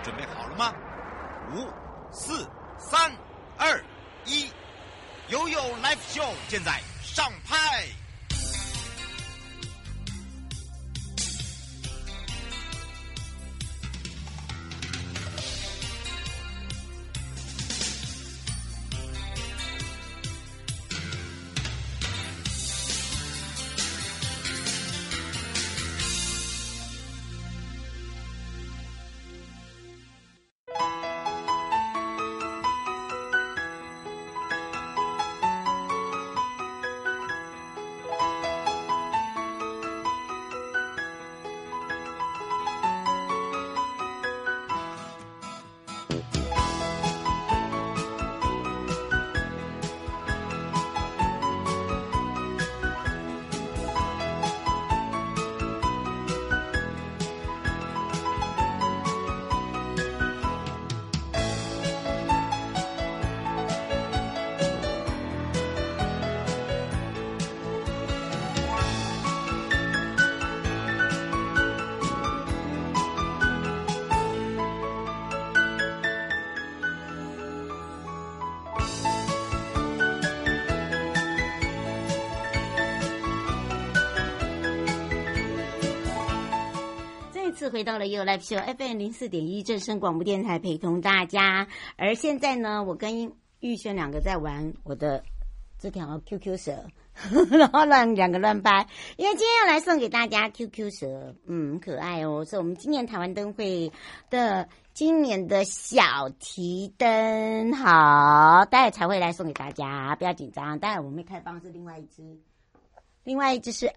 准备好了吗？5、4、3、2、1，悠悠 Live Show 现在上拍。 回到了悠悠 Live Show FM 04.1正声广播电台，陪同大家。而现在呢，我跟玉轩两个在玩我的这条 QQ 蛇，然后两个乱掰。因为今天要来送给大家 QQ 蛇，可爱哦，是我们今年台湾灯会的今年的小提灯。好，待会才会来送给大家，不要紧张。待会我们会开放是另外一只是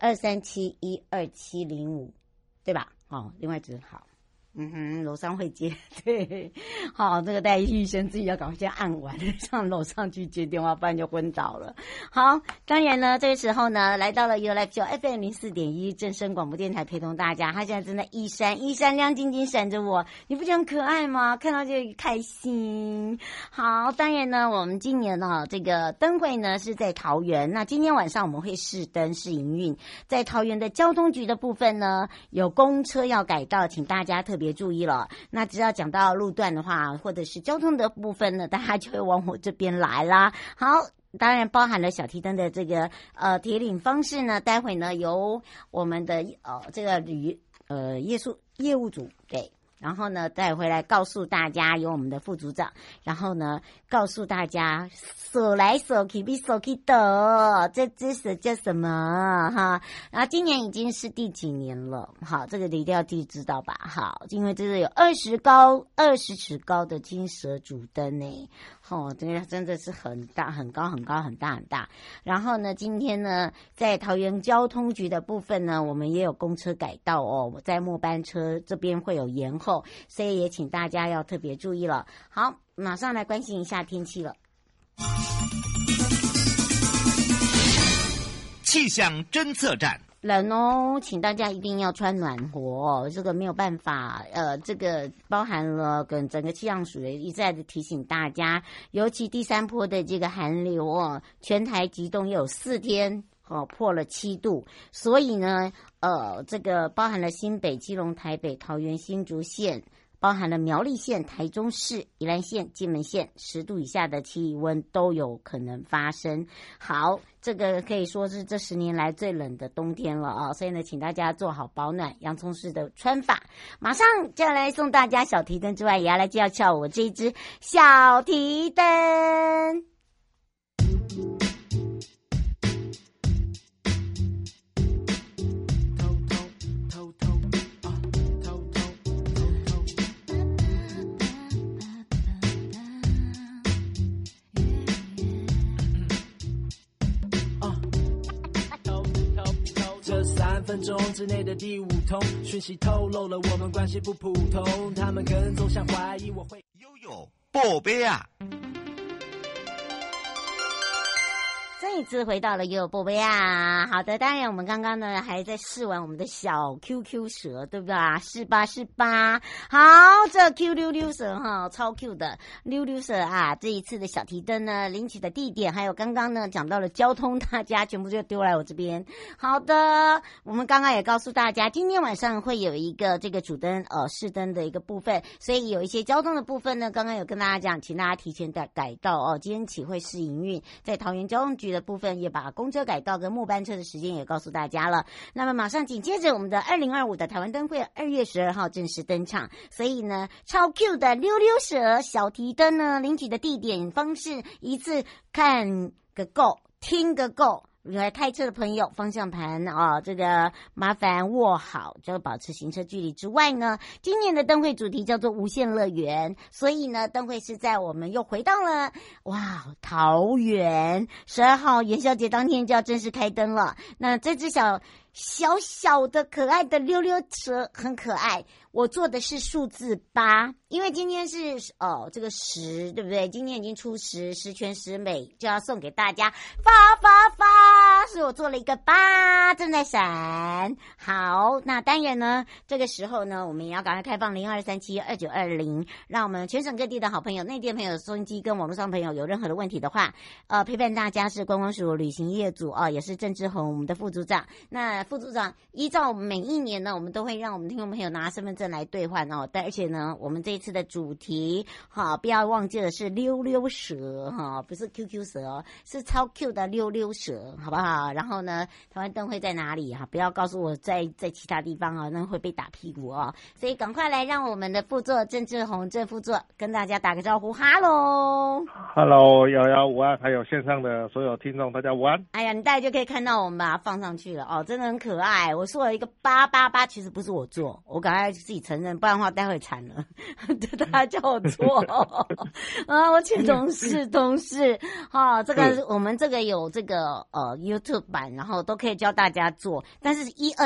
23712705，对吧？哦，另外一只好，楼上会接，对，好，这个戴玉轩自己要赶快先按完，上楼上去接电话，不然就昏倒了。好，当然呢，这个时候呢，来到了悠悠 Live Show FM 04.1正声广播电台，陪同大家。他现在正在一闪亮晶晶闪着我，你不觉得很可爱吗？看到就开心。好，当然呢，我们今年呢，这个灯会呢是在桃园，那今天晚上我们会试灯试营运，在桃园的交通局的部分呢，有公车要改道，请大家特别注意了。那只要讲到路段的话，或者是交通的部分呢，大家就会往我这边来啦。好，当然包含了小提灯的这个铁领方式呢，待会呢由我们的这个业务组对。然后呢，带回来告诉大家，由我们的副组长，然后呢，告诉大家手来手去比手去的，这只蛇叫什么哈？然后今年已经是第几年了？好，这个你一定要知道吧？好，因为这是有20尺高的金蛇主灯呢，这个真的是很大、很高、很高、很大、很大。然后呢，今天呢，在桃园交通局的部分呢，我们也有公车改道哦，在末班车这边会有延后。所以也请大家要特别注意了。好，马上来关心一下天气了。 气象侦测站， 冷哦，请大家一定要穿暖和哦，这个没有办法，这个包含了跟整个气象署一再的提醒大家，尤其第三波的这个寒流哦，全台急冻又有4天。破了7度，所以呢，这个包含了新北、基隆、台北、桃园、新竹县，包含了苗栗县、台中市、宜兰县、金门县，10度以下的气温都有可能发生。好，这个可以说是这10年来最冷的冬天了啊，所以呢，请大家做好保暖，洋葱式的穿法。马上就要来送大家小提灯之外，也要来介绍我这一支小提灯。 3分钟之内的第5通讯息透露了我们关系不普通，他们可能总想怀疑我会悠悠宝贝啊。 这一次回到了悠悠宝贝啊，好的，当然我们刚刚呢还在试玩我们的小 QQ 蛇，对吧？是吧？好，这 Q 溜溜蛇哈，超 Q 的溜溜蛇啊！这一次的小提灯呢，领取的地点还有刚刚呢讲到了交通，大家全部就丢来我这边。好的，我们刚刚也告诉大家，今天晚上会有一个这个主灯试灯的一个部分，所以有一些交通的部分呢，刚刚有跟大家讲，请大家提前的改道哦。今天起会试营运，在桃园交通局的部分也把公车改道跟末班车的时间也告诉大家了。那么马上紧接着我们的2025的台湾灯会2月12号正式登场，所以呢超 Q 的溜溜蛇小提灯呢，领取的地点方式一次看个够，听个够。来开车的朋友，方向盘这个麻烦握好，就保持行车距离之外呢，今年的灯会主题叫做无限乐园，所以呢，灯会是在我们又回到了桃园12号元宵节当天就要正式开灯了。那这只小小的可爱的溜溜蛇很可爱，我做的是数字8，因为今天是这个10，对不对？今天已经出10全10美，就要送给大家发，所以我做了一个8，正在闪。好，那当然呢，这个时候呢，我们也要赶快开放02372920，让我们全省各地的好朋友、内地的朋友、收音机跟网络上朋友有任何的问题的话，陪伴大家是观光署旅行业组也是郑志宏我们的副组长。那副组长依照每一年呢，我们都会让我们听众朋友拿身份证来兑换而且呢，我们这一次的主题不要忘记的是溜溜蛇不是 QQ 蛇是超 Q 的溜溜蛇，好不好？然后呢，台湾灯会在哪里不要告诉我在其他地方那会被打屁股所以赶快来让我们的副座郑志宏郑副座跟大家打个招呼。哈喽瑶瑶午安，还有线上的所有听众大家午安。 哎呀，你大家就可以看到我们把它放上去了真的很可爱。我说了一个888，其实不是我做，我赶快自己承认，不然的话待会惨了大家叫我做我请同事这个我们这个有这个YouTube 版，然后都可以教大家做，但是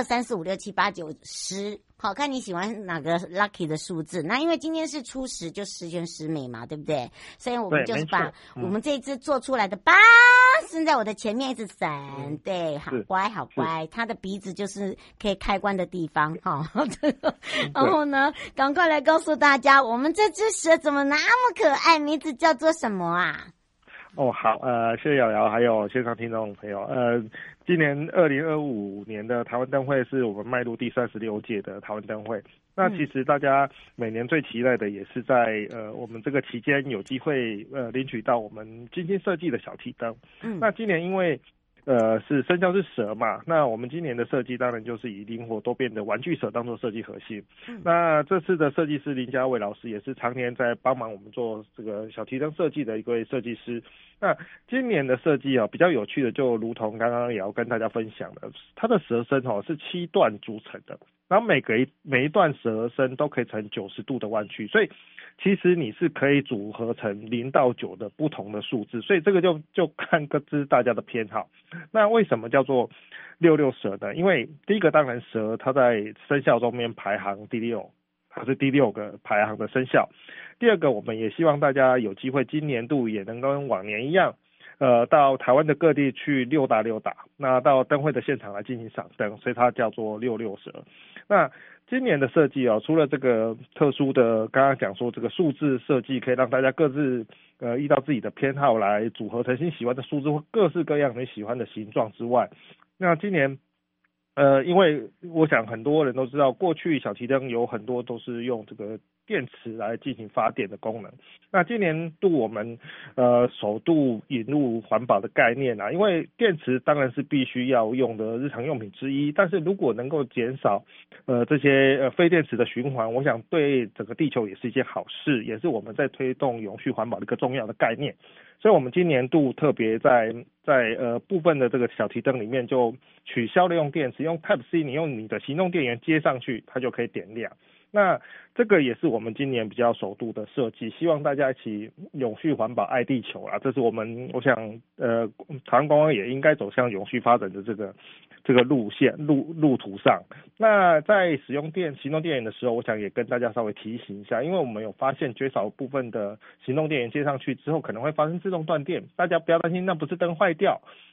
1、2、3、4、5、6、7、8、9、10，好看你喜欢哪个 lucky 的数字。那因为今天是初10，就10全10美嘛，对不对？所以我们就是把我们这一支做出来的8伸在我的前面一直闪，对，好乖好乖。他的鼻子就是可以开关的地方然后呢，赶快来告诉大家，我们这只蛇怎么那么可爱，名字叫做什么啊？ 好，谢谢瑶瑶，还有线上听众朋友。今年2025年的台湾灯会是我们迈入第36届的台湾灯会。那其实大家每年最期待的也是在我们这个期间有机会领取到我们精心设计的小提灯。那今年因为是生肖是蛇嘛，那我们今年的设计当然就是以灵活多变的玩具蛇当做设计核心。那这次的设计师林家伟老师也是常年在帮忙我们做这个小提灯设计的一位设计师。那今年的设计比较有趣的，就如同刚刚也要跟大家分享的，它的蛇身是7段组成的，然后每一段蛇身都可以呈90度的弯曲，所以其实你是可以组合成0到9的不同的数字，所以这个就看各自大家的偏好。那为什么叫做溜溜蛇呢？因为第一个当然蛇它在生肖中间排行第6，它是第6个排行的生肖。第二个，我们也希望大家有机会今年度也能跟往年一样到台湾的各地去溜达，那到灯会的现场来进行赏灯，所以它叫做溜溜蛇。那今年的设计除了这个特殊的刚刚讲说这个数字设计可以让大家各自依照自己的偏好来组合成你喜欢的数字或各式各样你喜欢的形状之外，那今年因为我想很多人都知道，过去小提灯有很多都是用这个电池来进行发电的功能。那今年度我们首度引入环保的概念因为电池当然是必须要用的日常用品之一，但是如果能够减少这些非电池的循环，我想对整个地球也是一件好事，也是我们在推动永续环保的一个重要的概念。所以我们今年度特别在部分的这个小提灯里面就取消了用电池，用 Type-C， 你用你的行动电源接上去，它就可以点亮。那这个也是我们今年比较首度的设计，希望大家一起永续环保爱地球这是我想台湾观光也应该走向永续发展的这个路线路途上。那在使用行动电源的时候，我想也跟大家稍微提醒一下，因为我们有发现缺少部分的行动电源接上去之后可能会发生自动断电，大家不要担心，那不是灯坏掉，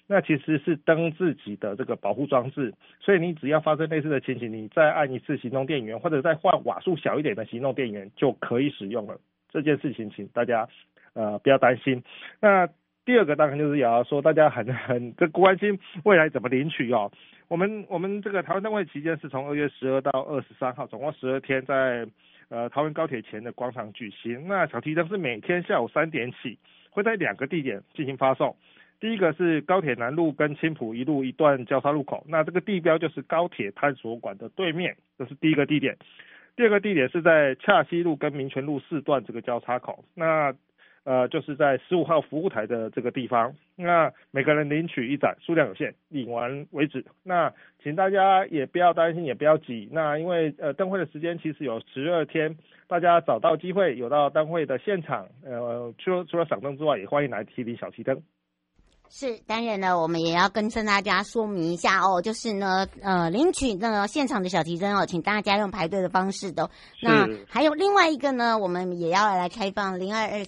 那其实是灯自己的这个保护装置，所以你只要发生类似的情形，你再按一次行动电源，或者再换瓦数小一点的行动电源就可以使用了。这件事情请大家不要担心。那第二个当然就是也要说大家很这关心未来怎么领取哦。我们这个台湾灯会期间是从2月12到23号，总共12天在桃园高铁前的广场举行。那小提灯是每天下午3点起，会在2个地点进行发送。第一个是高铁南路跟青埔一路一段交叉路口，那这个地标就是高铁探索馆的对面，这是第一个地点。第二个地点是在洽西路跟民权路4段这个交叉口，那就是在15号服务台的这个地方。那每个人领取1盏，数量有限，领完为止。那请大家也不要担心，也不要急。那因为灯会的时间其实有12天，大家找到机会有到灯会的现场，除了赏灯之外，也欢迎来提领小提灯。 是，当然呢，我们也要跟大家说明一下哦，就是呢，领取那个现场的小提灯哦，请大家用排队的方式的。那还有另外一个呢，我们也要来开放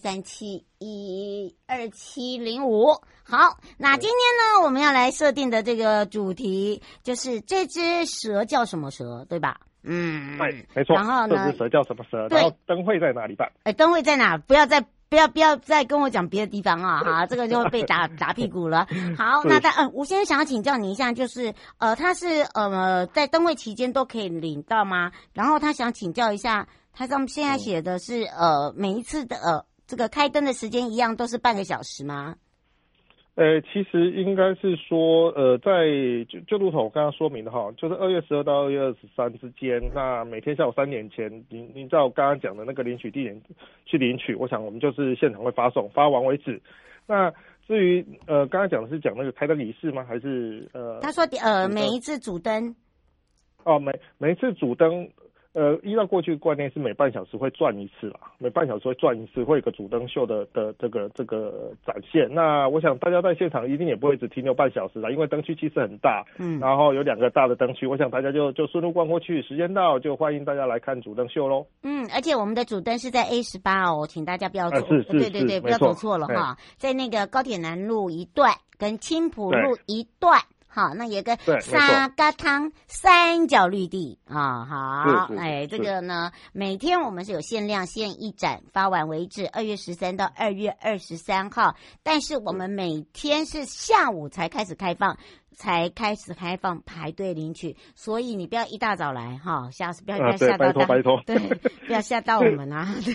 0223712705。好，那今天呢，我们要来设定的这个主题就是这只蛇叫什么蛇，对吧？ 对，没错。 然后呢， 这只蛇叫什么蛇？然后灯会在哪里办？ 灯会在哪？不要再跟我讲别的地方啊！哈，这个就会被打屁股了。好，那我现在想要请教你一下，就是他是在灯会期间都可以领到吗？然后他想请教一下，他上现在写的是每一次的这个开灯的时间一样都是半个小时吗？ 其实应该是说，就如同我刚刚说明的哈，就是2月12到2月23之间，那每天下午3点前，您照我刚刚讲的那个领取地点去领取，我想我们就是现场会发送，发完为止。那至于刚刚讲的是讲那个开灯仪式吗？还是他说每一次主灯。 每一次主灯。依照过去的观念是每半小时会转一次啦，每半小时会转一次，会有个主灯秀的这个展现。那我想大家在现场一定也不会只停留半小时啦，因为灯区其实很大，然后有2个大的灯区，我想大家就顺路逛过去，时间到就欢迎大家来看主灯秀咯。 而且我们的主灯是在 A18哦，请大家不要走，对，不要走错了哈，在那个高铁南路一段跟青埔路一段。好，那有个沙嘎汤三角绿地啊，好，这个呢，每天我们是有限量，限1盏，发完为止，2月13到2月23号，但是我们每天是下午才开始开放排队领取，所以你不要一大早来哈，不要吓到拜托， 对，不要吓到我们啊。是。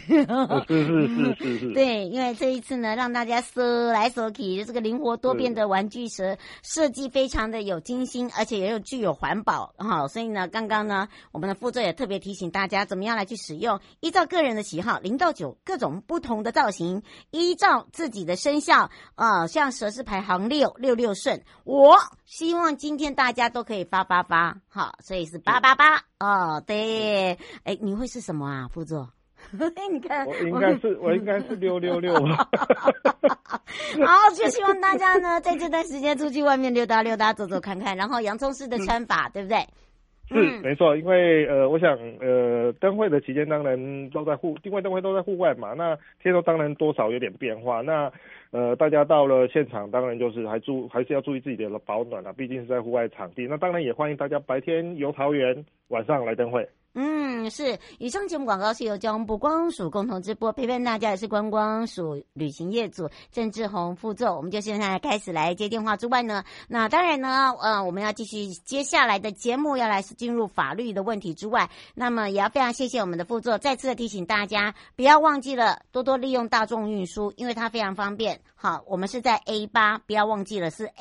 对，因为这一次呢，让大家搜来搜去，这个灵活多变的玩具蛇设计非常的有精心，而且也有具有环保哈，所以呢，刚刚呢，我们的副座也特别提醒大家怎么样来去使用，依照个人的喜好，0到9各种不同的造型，依照自己的生肖像蛇是排行6顺，我希望今天大家都可以发，好，所以是888哦，对，你会是什么啊，副座？你看， 我应该是666。 好，就希望大家呢，在这段时间出去外面溜达走走看看，然后洋葱式的穿法，对不对？ 是没错，因为我想灯会的期间当然都在因为灯会都在户外嘛，那天都当然多少有点变化，那大家到了现场当然就是还是要注意自己的保暖啊，毕竟是在户外场地，那当然也欢迎大家白天游桃园，晚上来灯会。 是。以上节目广告是由交通部观光署共同直播，陪伴大家的是观光署旅行业组郑志宏副座。我们就现在开始来接电话之外呢，那当然呢，我们要继续接下来的节目要来进入法律的问题之外，那么也要非常谢谢我们的副座，再次的提醒大家不要忘记了多多利用大众运输，因为它非常方便。好，我们是在 A8， 不要忘记了是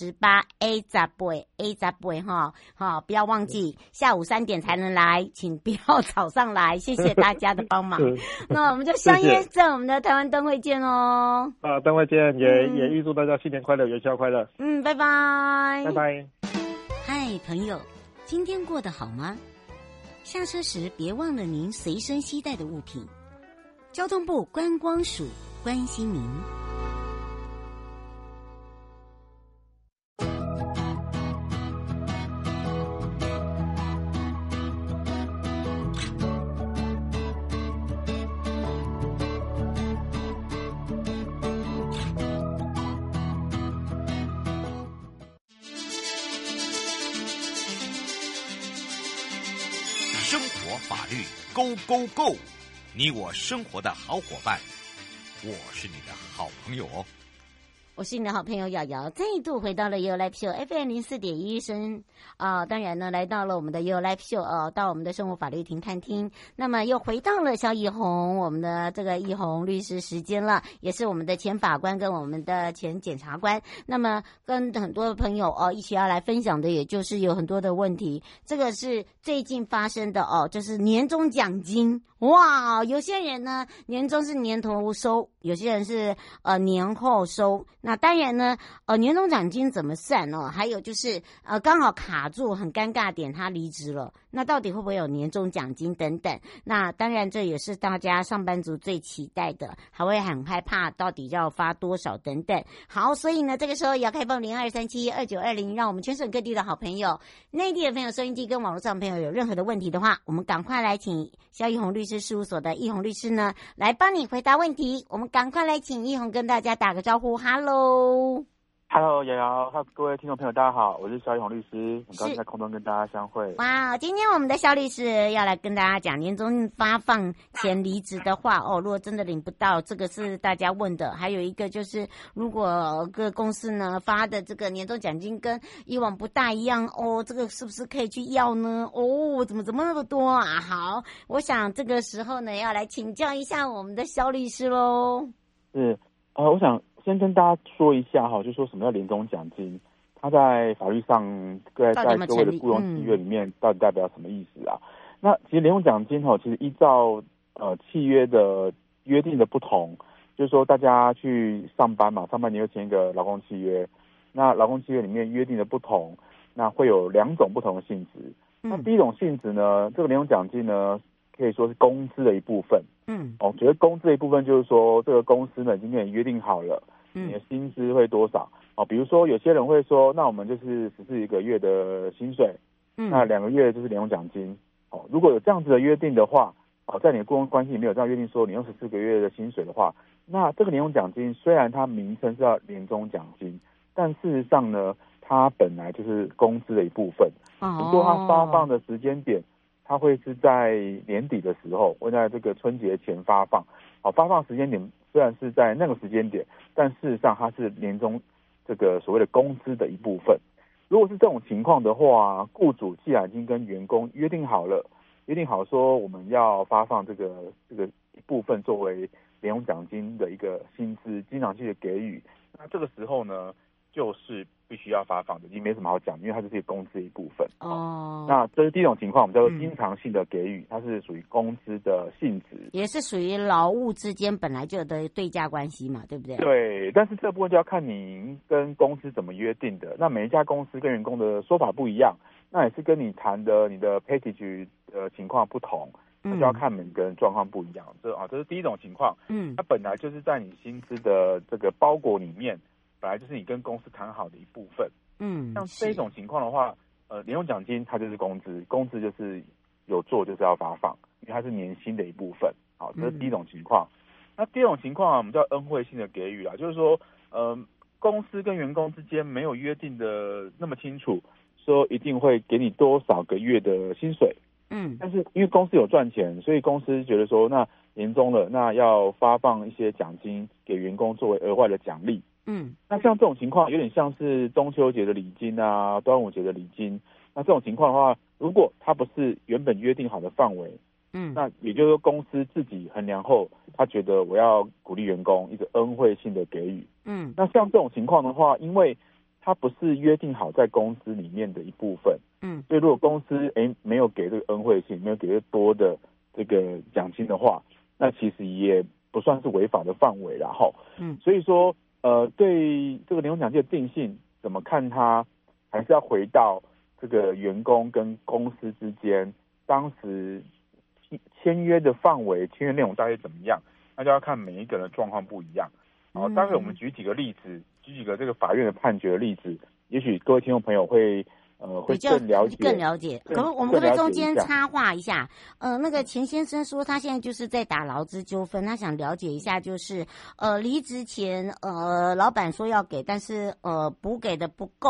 A18 哈，好，不要忘记下午3点才能来，请不要早上来，谢谢大家的帮忙。那我们就相约在我们的台湾灯会见哦。 灯会见，也预祝大家新年快乐，元宵快乐。 拜拜。 拜拜。 嗨，朋友，今天过得好吗？下车时别忘了您随身携带的物品。交通部观光署关心您。 生活法律 Go Go Go， 你我生活的好伙伴，我是你的好朋友哦。 我是你的好朋友瑶瑶，再度回到了 You Live Show FM 04.1声当然呢，来到了我们的 You Live Show 到我们的生活法律庭看厅，那么又回到了萧奕宏，我们的这个奕宏律师时间了，也是我们的前法官跟我们的前检察官。那么跟很多的朋友一起要来分享的，也就是有很多的问题。这个是最近发生的就是年终奖金。哇，有些人呢年终是年头收，有些人是年后收。那当然呢年终奖金怎么算呢？还有就是刚好卡住很尴尬点，他离职了，那到底会不会有年终奖金等等？那当然这也是大家上班族最期待的，还会很害怕到底要发多少等等。好，所以呢这个时候也要开放02372920，让我们全省各地的好朋友、内地的朋友、收音机跟网络上的朋友有任何的问题的话，我们赶快来请萧奕宏律师事务所的奕宏律师呢来帮你回答问题。我们赶快来请奕宏跟大家打个招呼。 Hello， 瑶瑶，各位听众朋友大家好，我是萧奕宏律师，很高兴在空中跟大家相会。 哇，今天我们的萧律师要来跟大家讲年终发放前离职的话如果真的领不到，这个是大家问的。还有一个就是如果各公司呢发的这个年终奖金跟以往不大一样这个是不是可以去要呢？怎么那么多啊？好，我想这个时候呢要来请教一下我们的萧律师咯。 是我想先跟大家说一下就说什么叫年终奖金，它在法律上在各位的雇佣契约里面到底代表什么意思啊？那其实年终奖金其实依照契约的约定的不同，就是说大家去上班嘛，上班你会签一个劳工契约，那劳工契约里面约定的不同，那会有2种不同的性质。那第一种性质呢，这个年终奖金呢可以说是工资的一部分。觉得工资的一部分就是说这个公司呢已经跟你约定好了你的薪资会多少比如说有些人会说，那我们就是14个月的薪水，那2个月就是年终奖金。如果有这样子的约定的话，在你的雇佣关系里面有这样约定说你用14个月的薪水的话，那这个年终奖金虽然它名称是叫年终奖金，但事实上呢它本来就是工资的一部分。只不过它发放的时间点它会是在年底的时候，会在这个春节前发放。发放时间点虽然是在那个时间点，但事实上它是年终这个所谓的工资的一部分。如果是这种情况的话，雇主既然已经跟员工约定好说我们要发放这个一部分作为年终奖金的一个薪资经常性的给予，那这个时候呢就是必须要发放的，已经没什么好讲，因为它就是工资一部分。那这是第一种情况，我们叫做经常性的给予，它是属于工资的性质， 也是属于劳务之间本来就有的对价关系嘛，对不对？ 对，但是这部分就要看你跟公司怎么约定的。那每一家公司跟员工的说法不一样，那也是跟你谈的你的 package 的情况不同，那就要看每个人状况不一样。这是第一种情况。它本来就是在你薪资的这个包裹里面，本来就是你跟公司谈好的一部分。像这种情况的话，年终奖金它就是工资，工资就是有做就是要发放，因为它是年薪的一部分。好，这是第一种情况。那第二种情况我们叫恩惠性的给予啦，就是说公司跟员工之间没有约定的那么清楚，说一定会给你多少个月的薪水。但是因为公司有赚钱，所以公司觉得说那年终了，那要发放一些奖金给员工作为额外的奖励。那像这种情况有点像是中秋节的礼金啊，端午节的礼金。那这种情况的话，如果它不是原本约定好的范围，那也就是说公司自己衡量后，他觉得我要鼓励员工一个恩惠性的给予。那像这种情况的话，因为它不是约定好在公司里面的一部分，所以如果公司没有给这个恩惠性，没有给多的这个奖金的话，那其实也不算是违法的范围啦。所以说对这个年终奖金的定性怎么看它，还是要回到这个员工跟公司之间当时签约的范围、签约内容大概怎么样，那就要看每一个人的状况不一样。待会我们举几个例子，举几个这个法院的判决的例子，也许各位听众朋友会更了解。 可是我们可不可以中间插话一下？那个钱先生说他现在就是在打劳资纠纷，他想了解一下，就是离职前老板说要给，但是补给的不够。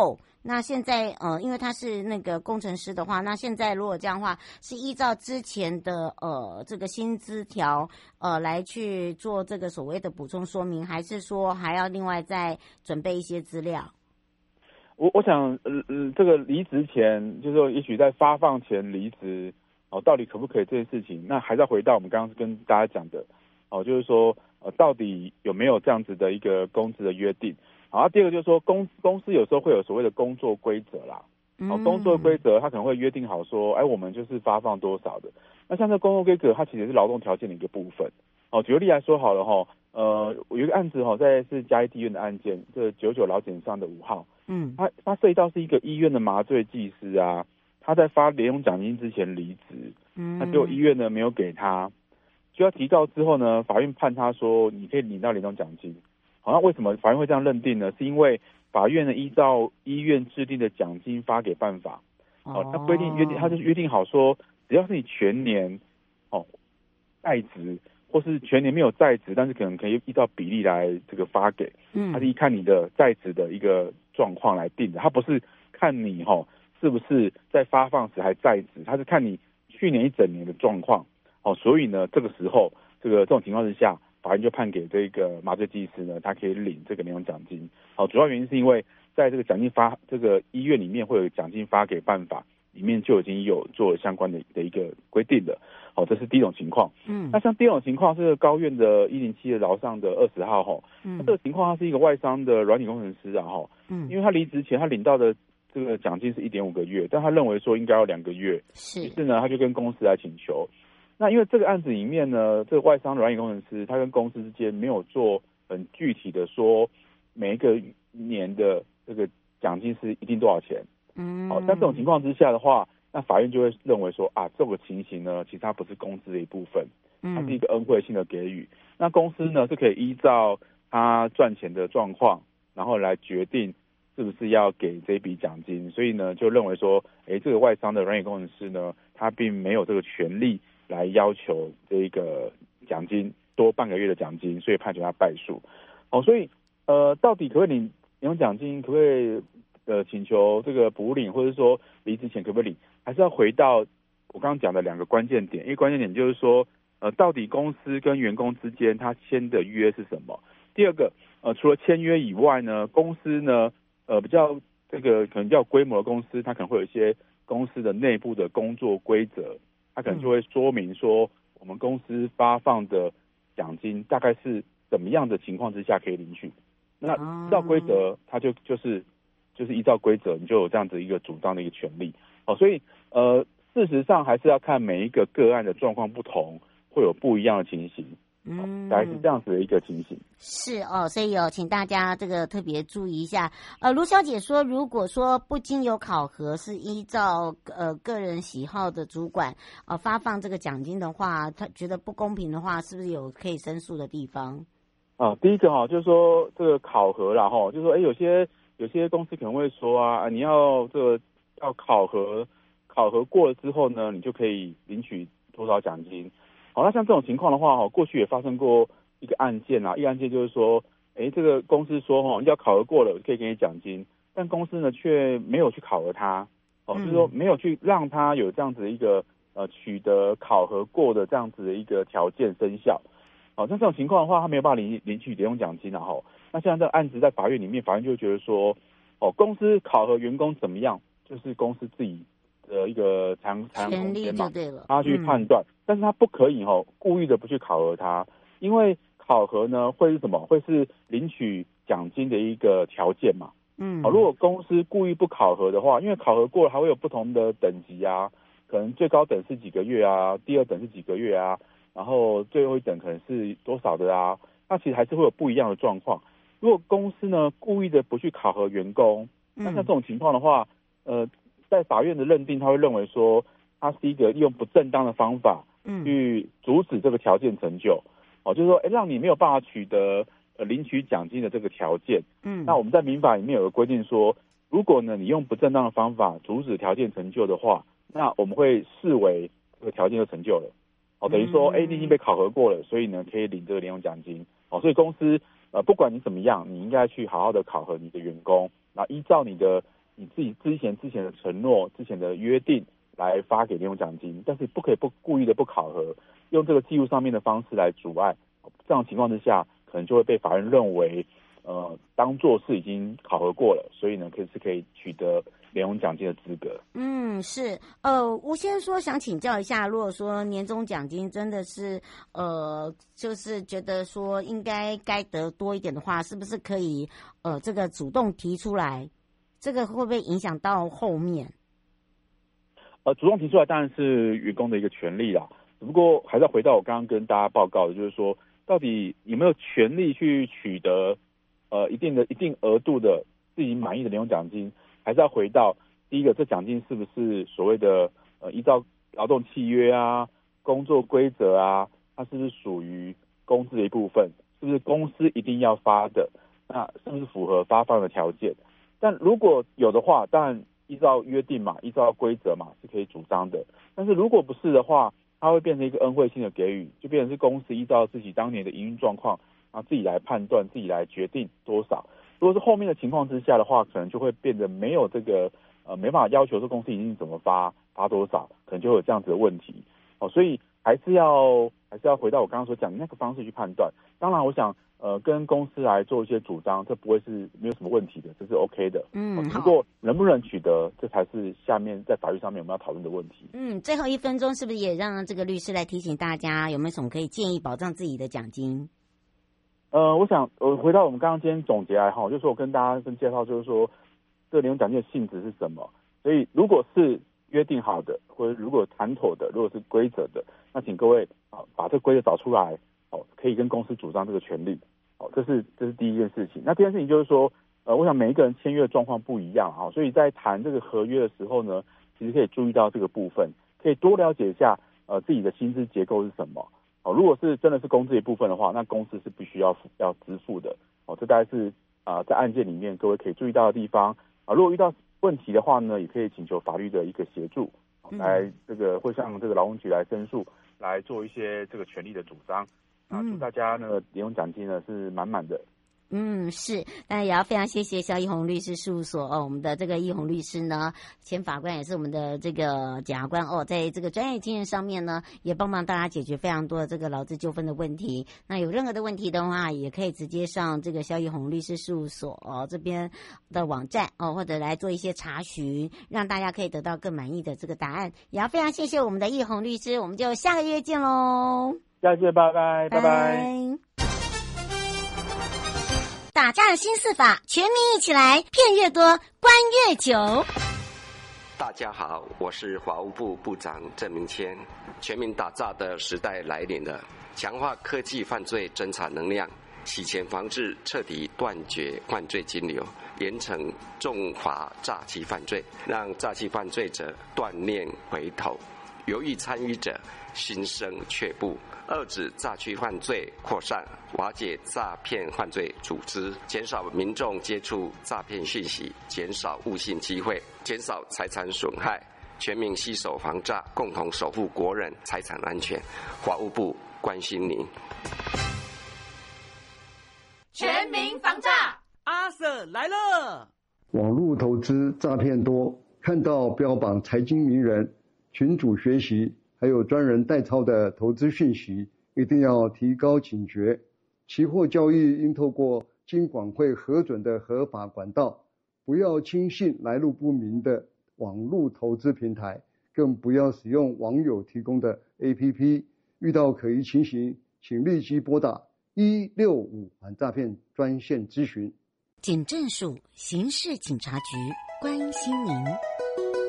那现在因为他是那个工程师的话，那现在如果这样的话，是依照之前的这个薪资条来去做这个所谓的补充说明，还是说还要另外再准备一些资料？ 我想这个离职前，就是说也许在发放前离职到底可不可以这件事情，那还是要回到我们刚刚跟大家讲的就是说到底有没有这样子的一个工资的约定。好，第二个就是说公司有时候会有所谓的工作规则啦，工作规则它可能会约定好说，我们就是发放多少的。那像这工作规则，它其实是劳动条件的一个部分。举个例来说好了我有一个案子是嘉义地院的案件，这99劳检上的5号，他涉及到是一个医院的麻醉技师啊，他在发联用奖金之前离职，那结果医院呢没有给他，就要提告之后呢，法院判他说你可以领到联用奖金。好，那为什么法院会这样认定呢？是因为法院呢依照医院制定的奖金发给办法，他规定他就约定好说，只要是你全年在职，或是全年没有在职，但是可能可以依照比例来这个发给，他是依看你的在职的一个状况来定的，他不是看你是不是在发放时还在职，他是看你去年一整年的状况，所以呢这个时候这种情况之下，法院就判给这个麻醉技师呢，他可以领这个联用奖金。主要原因是因为在这个奖金发这个医院里面会有奖金发给办法，里面就已经有做相关的一个规定了。这是第一种情况。那像第二种情况是高院的107的劳上的20号那这个情况他是一个外商的软体工程师因为他离职前他领到的这个奖金是1.5个月，但他认为说应该要2个月，于是呢他就跟公司来请求。那因为这个案子里面呢，这个外商软体工程师他跟公司之间没有做很具体的说每一个年的这个奖金是一定多少钱。在这种情况之下的话，那法院就会认为说这个情形呢，其实它不是工资的一部分，它是一个恩惠性的给予。那公司呢是可以依照他赚钱的状况，然后来决定是不是要给这笔奖金。所以呢，就认为说，这个外商的软体工程师呢，他并没有这个权利来要求这个奖金多半个月的奖金，所以判决他败诉。所以到底可不可以领联用奖金，可不可以请求这个补领，或者说离职前可不可以领，还是要回到我刚刚讲的2个关键点。因为关键点就是说，到底公司跟员工之间他签的约是什么？第二个，除了签约以外呢，公司呢，比较这个可能比较规模的公司，它可能会有一些公司的内部的工作规则，它可能就会说明说，我们公司发放的奖金大概是怎么样的情况之下可以领取。那依照规则，它就是依照规则，你就有这样子一个主张的一个权利。所以事实上还是要看每一个个案的状况不同，会有不一样的情形。大概是这样子的一个情形。 是所以请大家这个特别注意一下。卢小姐说，如果说不经由考核，是依照个人喜好的主管发放这个奖金的话，他觉得不公平的话，是不是有可以申诉的地方？ 第一个就是说这个考核啦就是说有些公司可能会说你要这个要考核过了之后呢，你就可以领取多少奖金。那像这种情况的话过去也发生过一个案件一个案件就是说这个公司说要考核过了可以给你奖金，但公司呢却没有去考核它就是说没有去让它有这样子的一个取得考核过的这样子的一个条件生效。像这种情况的话，他没有办法领取联用奖金那现在这个案子在法院里面，法院就会觉得说公司考核员工怎么样，就是公司自己的一个财产空间嘛，他去判断，但是他不可以故意的不去考核他，因为考核呢会是什么？会是领取奖金的一个条件嘛。如果公司故意不考核的话，因为考核过了还会有不同的等级可能最高等是几个月第二等是几个月然后最后一等可能是多少的那其实还是会有不一样的状况。如果公司呢故意的不去考核员工，那像这种情况的话，在法院的认定，他会认为说，他是一个利用不正当的方法，去阻止这个条件成就，就是说，让你没有办法取得领取奖金的这个条件。那我们在民法里面有个规定说，如果呢你用不正当的方法阻止条件成就的话，那我们会视为这个条件就成就了。等于说，你已经被考核过了，所以呢可以领这个联用奖金。所以公司不管你怎么样，你应该去好好的考核你的员工，然后依照你的你自己之前的承诺、之前的约定来发给联咏奖金，但是不可以故意的不考核，用这个技术上面的方式来阻碍。这样的情况之下，可能就会被法院认为，当作是已经考核过了，所以呢，可以取得联咏奖金的资格。 是。吴先生说想请教一下，如果说年终奖金真的是就是觉得说该得多一点的话，是不是可以这个主动提出来？这个会不会影响到后面？ 主动提出来当然是员工的一个权利啦，只不过还是要回到我刚刚跟大家报告的，就是说到底有没有权利去取得一定额度的自己满意的联咏奖金，还是要回到第一个，这奖金是不是所谓的依照劳动契约啊、工作规则啊，它是不是属于工资的一部分？是不是公司一定要发的？那是不是符合发放的条件？但如果有的话，当然依照约定嘛，依照规则嘛，是可以主张的。但是如果不是的话，它会变成一个恩惠性的给予，就变成是公司依照自己当年的营运状况，然后自己来判断、自己来决定多少。如果是后面的情况之下的话，可能就会变得没有这个没办法要求说公司一定怎么发多少，可能就会有这样子的问题。所以还是要回到我刚刚所讲的那个方式去判断。当然，我想跟公司来做一些主张，这不会是没有什么问题的，这是 OK 的。不过能不能取得，这才是下面在法律上面我们要讨论的问题。 最后1分钟是不是也让这个律师来提醒大家，有没有什么可以建议保障自己的奖金？ 我想回到我们刚刚今天总结来就是说我跟大家介绍，就是说这个联咏奖金的性质是什么。所以如果是约定好的，或者如果谈妥的，如果是规则的，那请各位把这个规则找出来，可以跟公司主张这个权利。这是第一件事情。那第二件事情就是说，我想每一个人签约的状况不一样所以在谈这个合约的时候呢，其实可以注意到这个部分，可以多了解一下自己的薪资结构是什么。如果是真的是工资一部分的话，那公司是必须要支付的。这大概是在案件里面各位可以注意到的地方。如果遇到问题的话呢，也可以请求法律的一个协助，来这个会向这个劳工局来申诉，来做一些这个权利的主张。祝大家呢联咏奖金呢是满满的。 是，当然也要非常谢谢萧奕宏律师事务所我们的这个奕宏律师呢，前法官也是我们的这个检察官在这个专业经验上面呢，也帮忙大家解决非常多的这个劳资纠纷的问题。那有任何的问题的话，也可以直接上这个萧奕宏律师事务所这边的网站或者来做一些查询，让大家可以得到更满意的这个答案。也要非常谢谢我们的奕宏律师，我们就下个月见喽。 下次拜拜，拜拜。 打架的新4法，全民一起来，骗越多，关越久。 大家好，我是法务部部长郑明谦。全民打诈的时代来临了，强化科技犯罪侦查能量，洗钱防治彻底断绝犯罪金流，严惩重罚诈欺犯罪，让诈欺犯罪者断念回头，犹豫参与者心生却步，遏止诈欺犯罪扩散，瓦解诈骗犯罪组织，减少民众接触诈骗讯息，减少误信机会，减少财产损害，全民携手防诈，共同守护国人财产安全。法务部关心您。 全民防诈， 阿 Sir 来了。 网络投资诈骗多，看到标榜财经名人、群组学习还有专人代操的投资讯息，一定要提高警觉。期货交易应透过金管会核准的合法管道，不要轻信来路不明的网络投资平台，更不要使用网友提供的 APP。遇到可疑情形，请立即拨打165反诈骗专线咨询。 警政署刑事警察局关心您。